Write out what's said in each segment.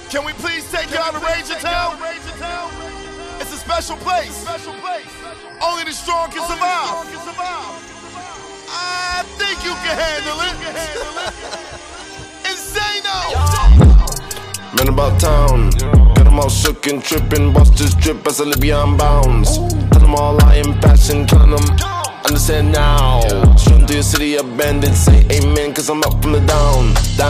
Can we please take y'all to Ranger Town? It's a special place. Only the strong can survive. I think you can handle it. Insano. Man about town, got them all shook and tripping. Watch this drip as I live beyond bounds. Tell them all I am passion, telling them understand now. Strung through the city abandoned, say amen, cause I'm up from the down.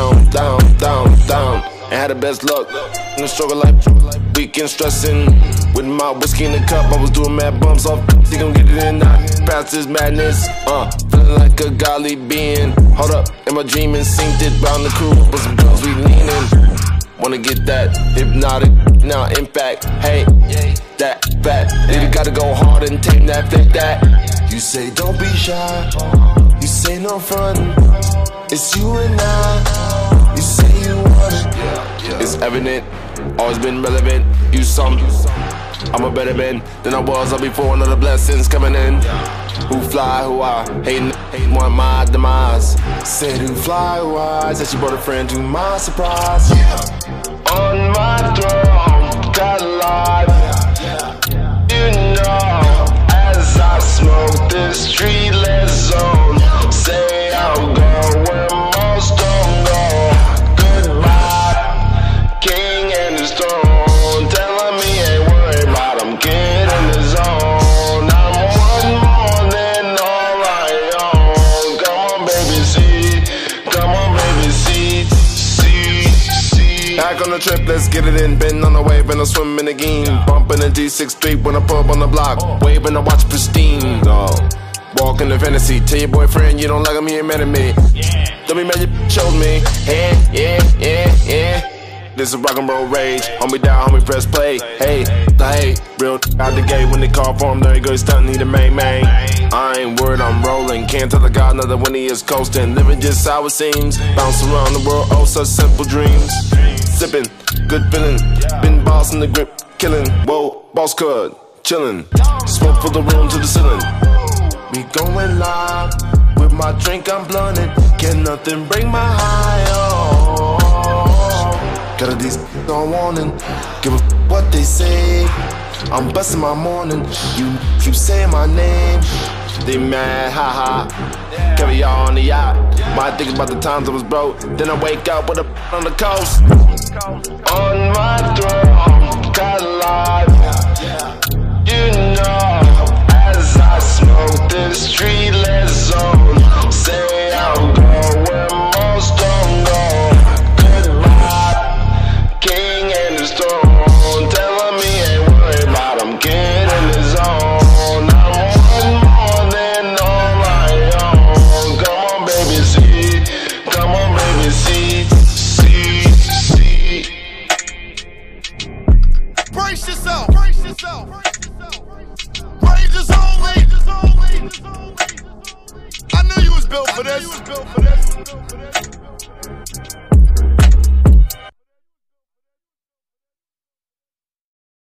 And had the best luck in the struggle life, weekend stressing. With my whiskey in the cup, I was doing mad bumps off. Think I'm getting in now, past this madness. Feeling like a godly being. Hold up, in my dreaming, synced it round the crew. With some girls we leaning. Wanna get that hypnotic, now impact. Hey, that fat, nigga gotta go hard and tame that, flip that. You say don't be shy, you say no front. It's you and I, you say you want it. It's evident, always been relevant. You some, I'm a better man than I was before. Another blessings coming in. Who fly, who I hate want my demise. Said who fly, who I said she brought a friend to my surprise. On my throne, got life. You know, as I smoke this treeless zone, say I'll go where most don't go. Goodbye, king and his throne. Telling me ain't worried about him, kid in the zone. I'm one more than all I own. Come on, baby, see. Come on, baby, see. Back on the trip, let's get it in. Been on the wave and I'm swimming again. Bumping the D6 Street when I pull up on the block. Waving, I watch pristine. Walk in the fantasy. Tell your boyfriend you don't like him, he ain't mad at me. Don't be mad, you chose me. Yeah. This is rock and roll rage. Homie down, homie press play. Hey, real out the gate when they call for him. There he goes, stunning, need a main. I ain't worried, I'm rolling. Can't tell the God another when he is coasting. Living just how it seems. Bounce around the world, oh such simple dreams. Sipping, good feeling. Been boss in the grip, killing. Whoa, boss cut, chilling. Smoke for the room to the ceiling. We going live with my drink, I'm blunted. Can nothing break my high. Got all these on warning. Give a what they say. I'm busting my morning. You keep saying my name. They mad, haha. Caviar on the yacht. Might think about the times I was broke. Then I wake up with a on the coast. On my throne, got life. You know, as I smoke this treeless zone, say I'll go where most don't go. Goodbye, king and his throne. Telling me ain't worried about him, kid in his zone. I'm one more than all I own. Come on, baby, see. Come on, baby, see. Brace yourself. Rangers only. I knew you was built for this.